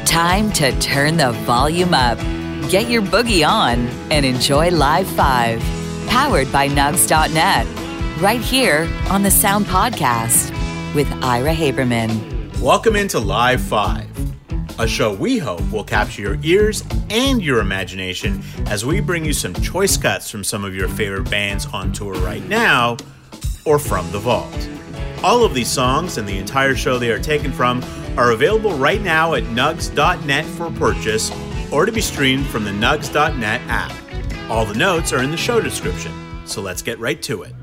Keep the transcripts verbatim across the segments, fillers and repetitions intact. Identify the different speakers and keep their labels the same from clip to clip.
Speaker 1: Time to turn the volume up. Get your boogie on and enjoy Live five, powered by Nugs dot net, right here on the Sound Podcast with Ira Haberman.
Speaker 2: Welcome into Live five, a show we hope will capture your ears and your imagination as we bring you some choice cuts from some of your favorite bands on tour right now or from the vault. All of these songs and the entire show they are taken from are available right now at Nugs dot net for purchase or to be streamed from the Nugs dot net app. All the notes are in the show description, so let's get right to it.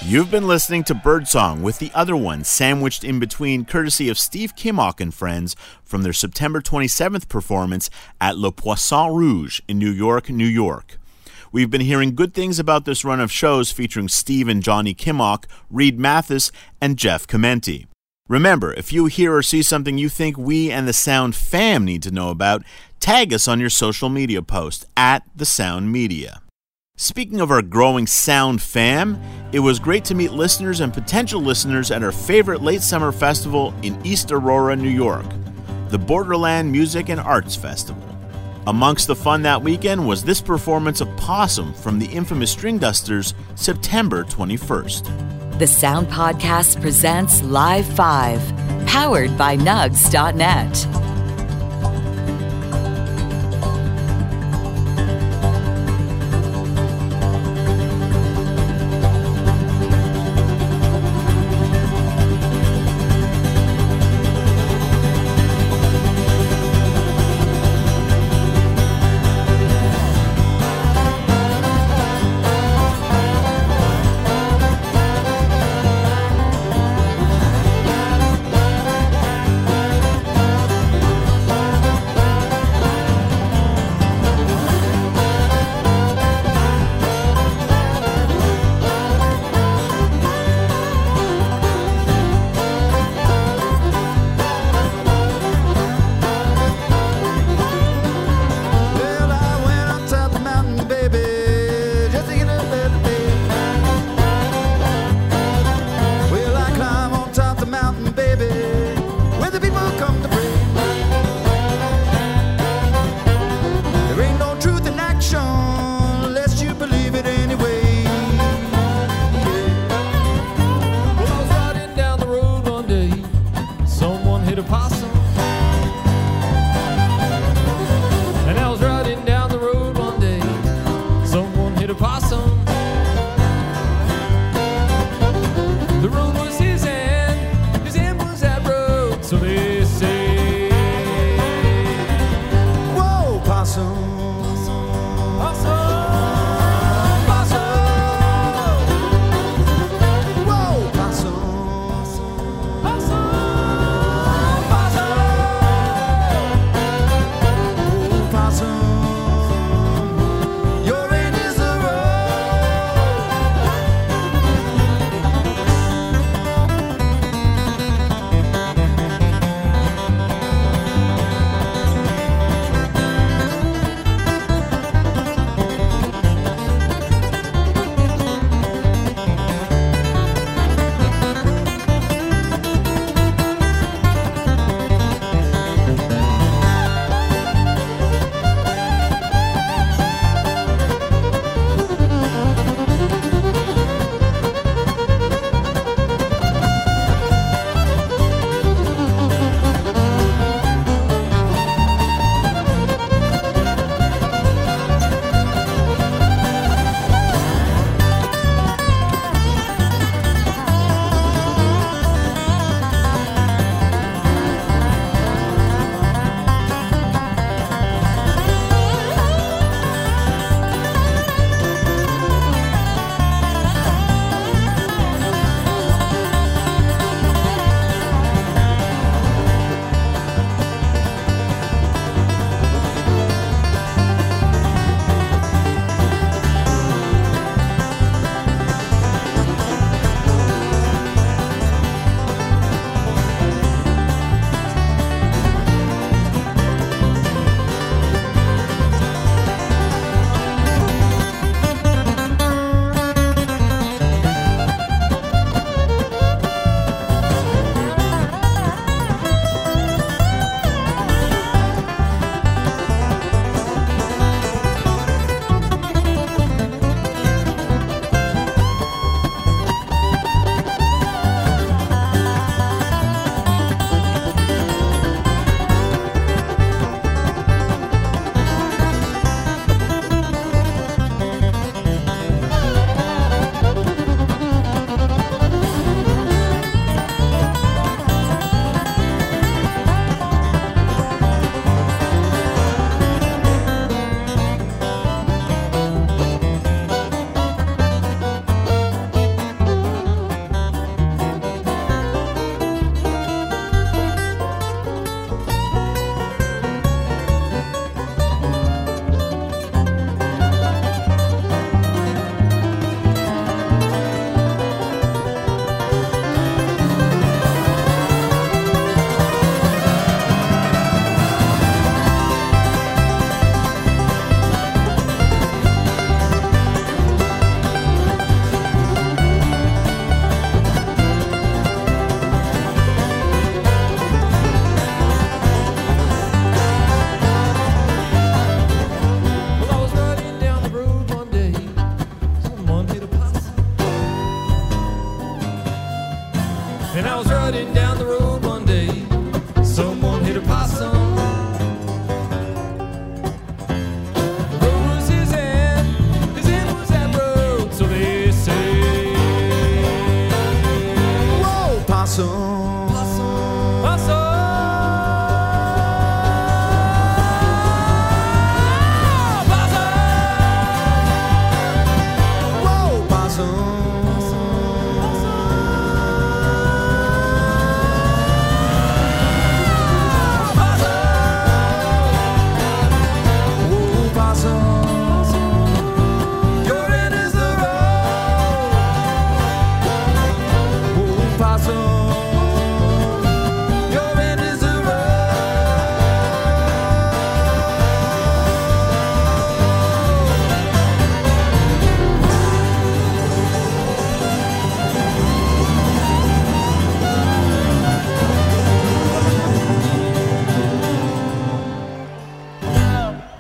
Speaker 2: You've been listening to Birdsong with the other one sandwiched in between, courtesy of Steve Kimock and friends from their September twenty-seventh performance at Le Poisson Rouge in New York, New York. We've been hearing good things about this run of shows featuring Steve and Johnny Kimock, Reed Mathis, and Jeff Chimenti. Remember, if you hear or see something you think we and the Sound fam need to know about, tag us on your social media post at The Sound Media. Speaking of our growing Sound fam, it was great to meet listeners and potential listeners at our favorite late summer festival in East Aurora, New York, the Borderland Music and Arts Festival. Amongst the fun that weekend was this performance of Possum from the infamous String Dusters, September twenty-first.
Speaker 1: The Sound Podcast presents Live five, powered by Nugs dot net.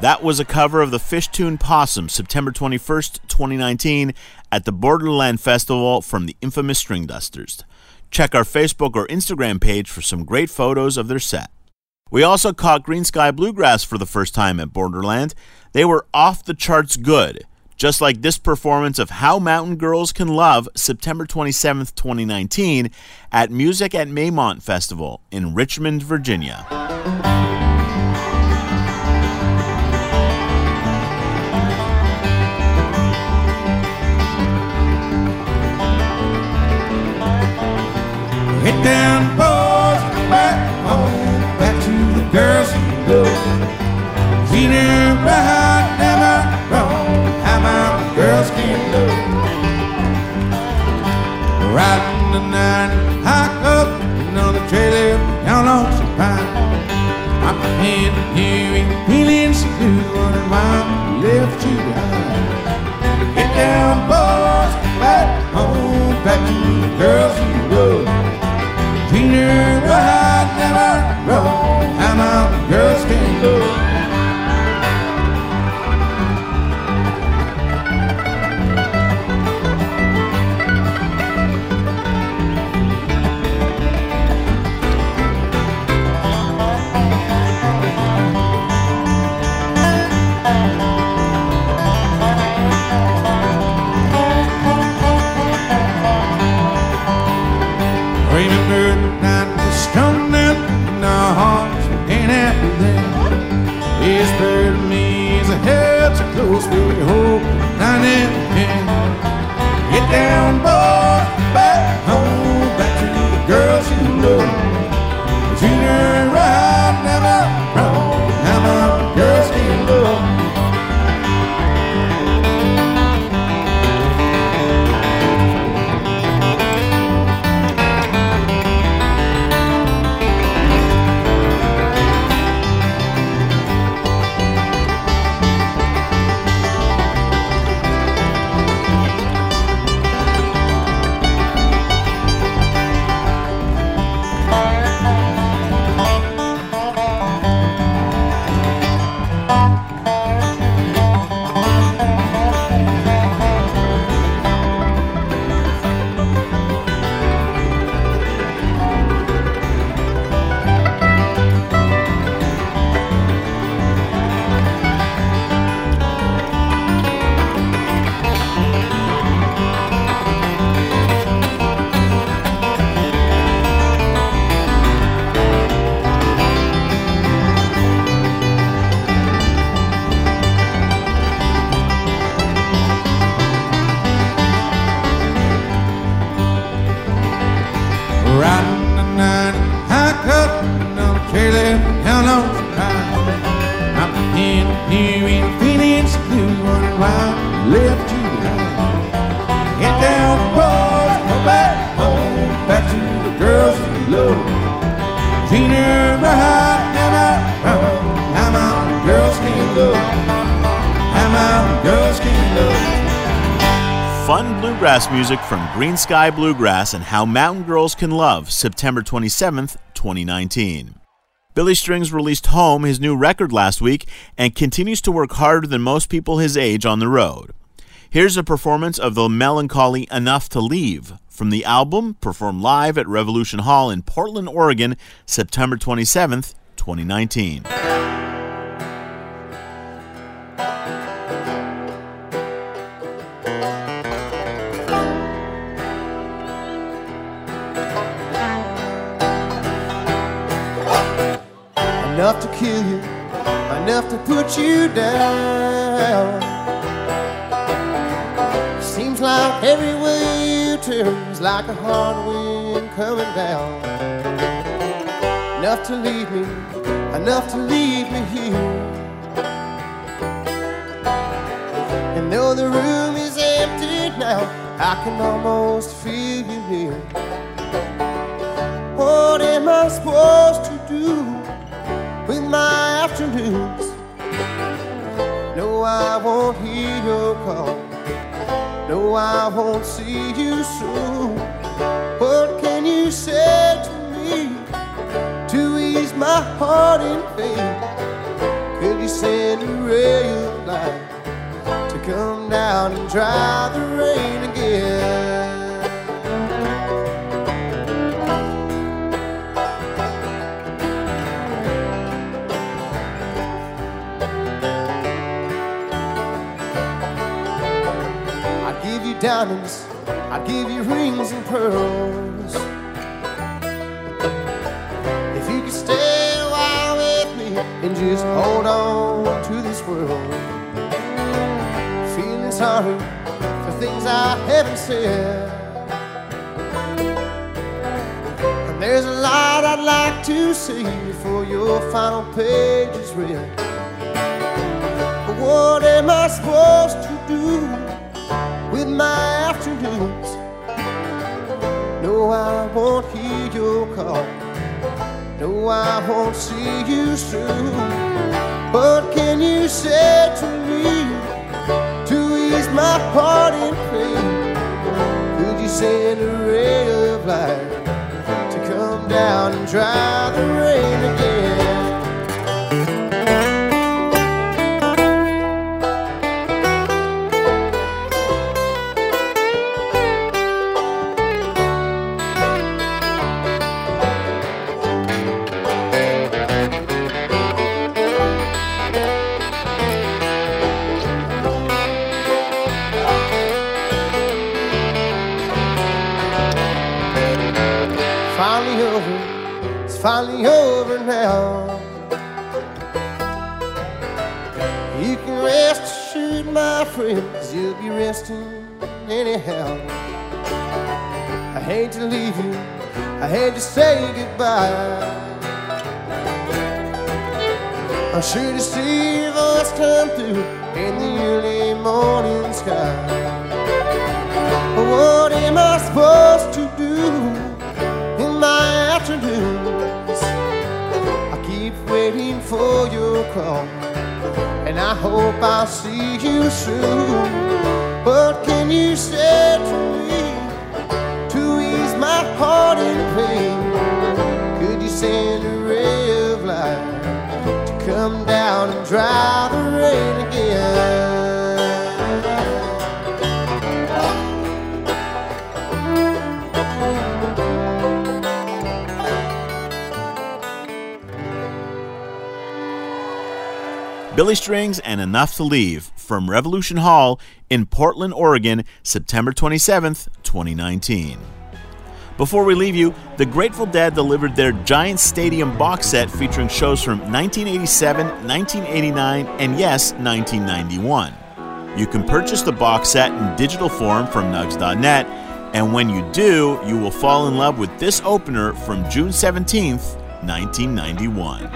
Speaker 2: That was a cover of the Fishtune Possum, September twenty-first, twenty nineteen, at the Borderland Festival from the infamous String Dusters. Check our Facebook or Instagram page for some great photos of their set. We also caught Green Sky Bluegrass for the first time at Borderland. They were off the charts good, just like this performance of How Mountain Girls Can Love, September twenty-seventh, twenty nineteen, at Music at Maymont Festival in Richmond, Virginia.
Speaker 3: Get down, boys, back home, back to the girls you love. Seen her right, never wrong. How my girls can love. Riding the night, hike up another trailer down on some pine. I'm heading here, feeling so good, wondering why I left you behind. Get down, boys, back home, back to the girls you love. Seen her right, never wrong. How my girls can love. Close, we hope, nine and ten. Get down, boys, back home, back to the girls you love. Treat her right, never wrong. How my girls can love.
Speaker 2: Fun bluegrass music from Green Sky Bluegrass and How Mountain Girls Can Love, September twenty-seventh, twenty nineteen. Billy Strings released Home, his new record, last week, and continues to work harder than most people his age on the road. Here's a performance of the melancholy Enough to Leave from the album, performed live at Revolution Hall in Portland, Oregon, September twenty-seventh, twenty nineteen.
Speaker 4: Enough to kill you, enough to put you down. Seems like everywhere you turn is like a hard wind coming down. Enough to leave me, enough to leave me here. And though the room is empty now, I can almost feel you near. What am I supposed to do with my afternoons? No, I won't hear your call. No, I won't see you soon. What can you say to me to ease my heart in pain? Could you send a ray of light to come down and dry the rain again? I'd give you diamonds, I'd give you rings and pearls, if you could stay a while with me and just hold on to this world. Feeling sorry for things I haven't said, and there's a lot I'd like to say before your final page is read. But what am I supposed to do with my afternoons? No, I won't hear your call. No, I won't see you soon. What can you say to me to ease my heart in pain? Could you send a ray of light to come down and dry the rain again? Finally over now. You can rest assured, my friend, 'cause you'll be resting anyhow. I hate to leave you, I hate to say goodbye. I should have seen your voice come through in the early morning sky. But what am I supposed to do in my afternoons? I keep waiting for your call, and I hope I'll see you soon. What can you say to me to ease my heart in pain? Could you send a ray of light to come down and dry the rain again?
Speaker 2: Billy Strings and Enough to Leave from Revolution Hall in Portland, Oregon, September twenty-seventh, twenty nineteen. Before we leave you, the Grateful Dead delivered their Giant Stadium box set featuring shows from nineteen eighty-seven, nineteen eighty-nine, and yes, nineteen ninety-one. You can purchase the box set in digital form from nugs dot net, and when you do, you will fall in love with this opener from June seventeenth, nineteen ninety-one.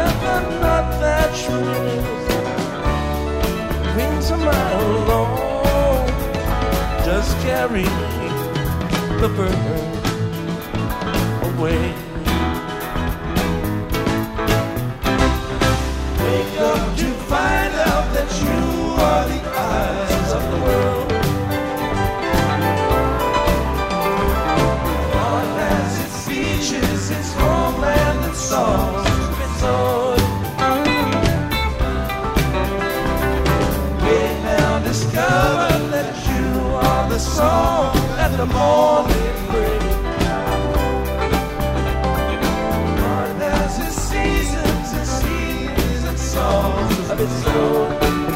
Speaker 5: Brings a mile long. carry the burden away. Wake up to find out that you are the eyes of the world. God has its beaches, its homeland and songs to its own. We now discover that you are the song at the morning break. God has its seasons, its seasons and songs of its own.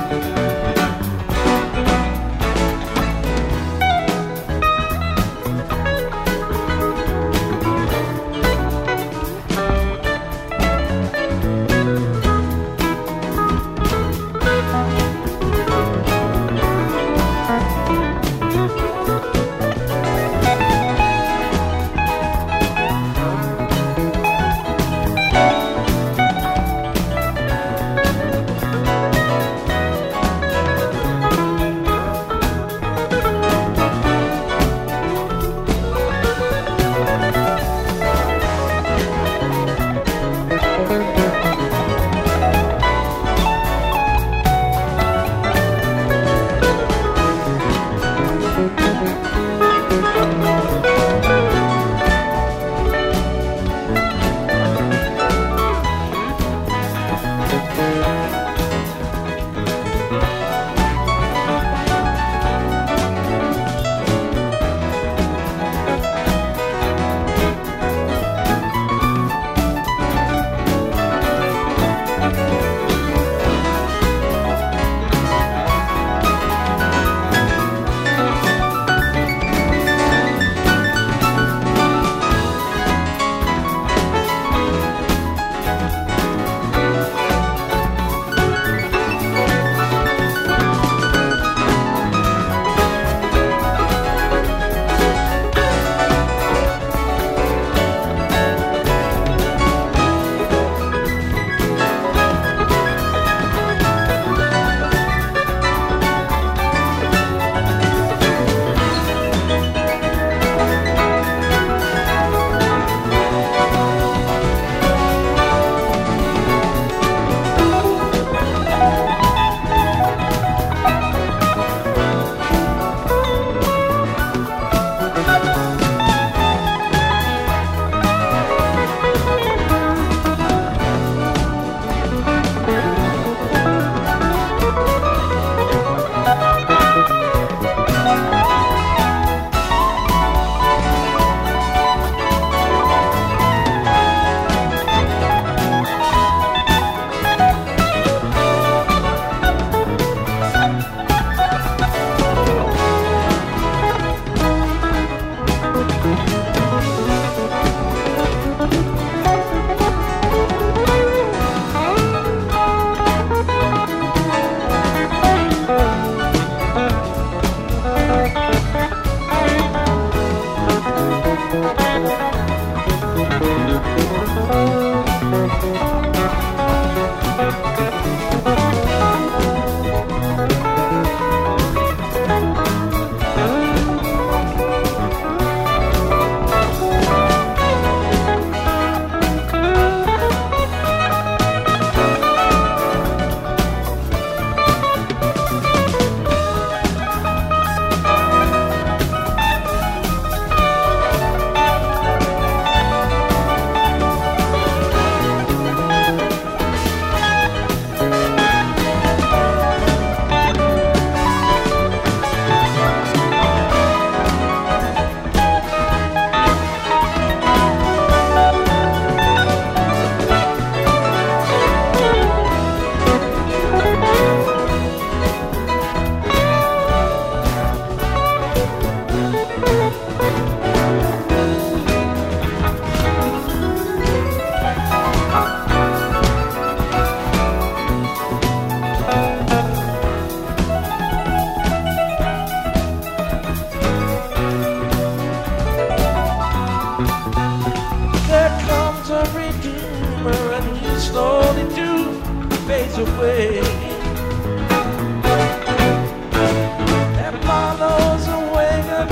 Speaker 5: fades away and follows a wagon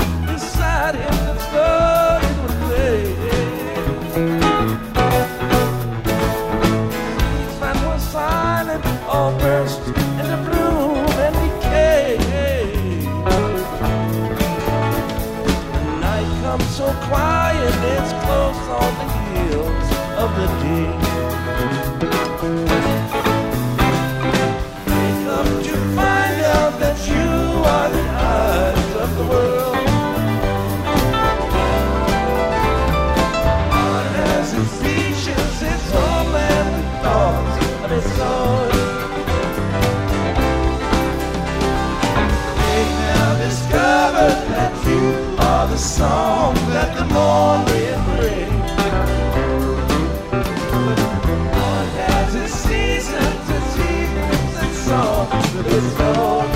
Speaker 5: becomes so quiet, it's close on the heels of the day. Wake up to find out that you are the eyes of the world. Heart has its features, its home and the thoughts of its own. Discover that you are the song that the morning brings. One has its seasons, its seasons, and songs of its own.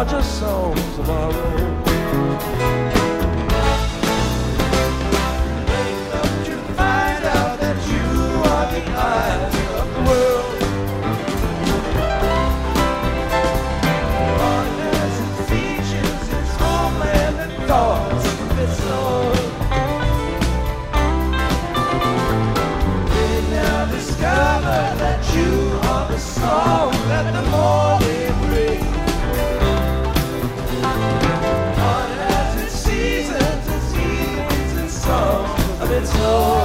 Speaker 5: are just songs of our own. Wake up to find out that you are the eyes of the world. Heart has its features, its homeland and thoughts of its own. They now discover that you are the song that the morning brings. Heart has its seasons, its evenings and songs of its own.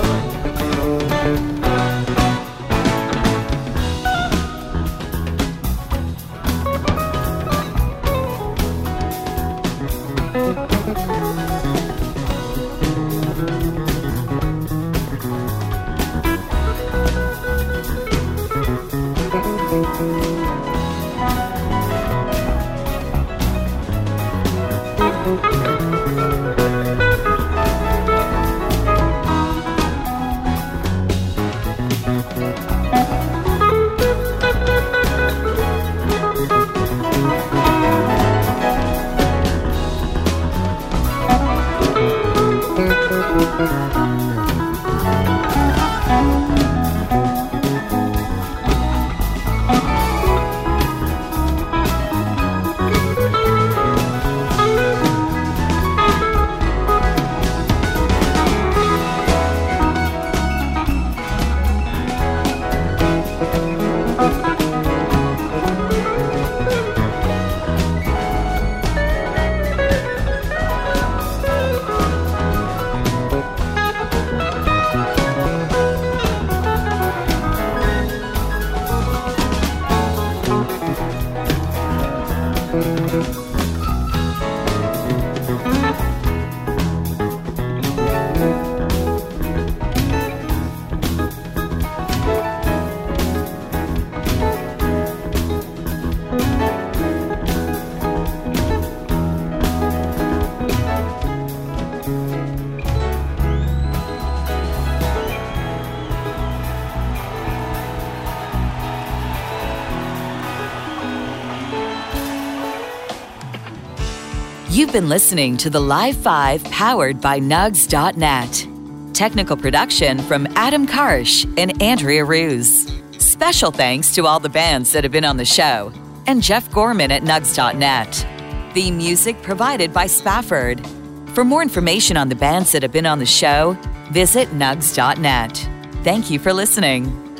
Speaker 1: You've been listening to the Live five powered by Nugs dot net. Technical production from Adam Karsh and Andrea Ruse. Special thanks to all the bands that have been on the show and Jeff Gorman at Nugs dot net. Theme music provided by Spafford. For more information on the bands that have been on the show, visit Nugs dot net. Thank you for listening.